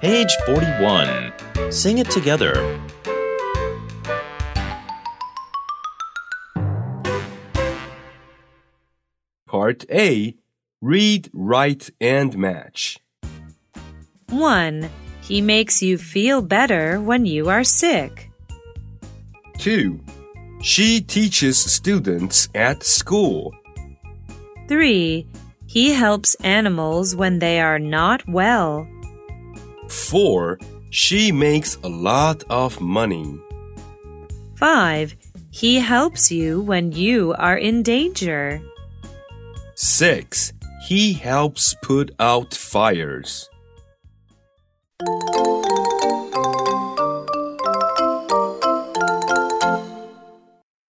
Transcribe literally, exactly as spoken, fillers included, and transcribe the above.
Page forty-one. Sing it together. Part A. Read, write, and match. one. He makes you feel better when you are sick. two. She teaches students at school. three. He helps animals when they are not well. four. She makes a lot of money. five. He helps you when you are in danger. six. He helps put out fires.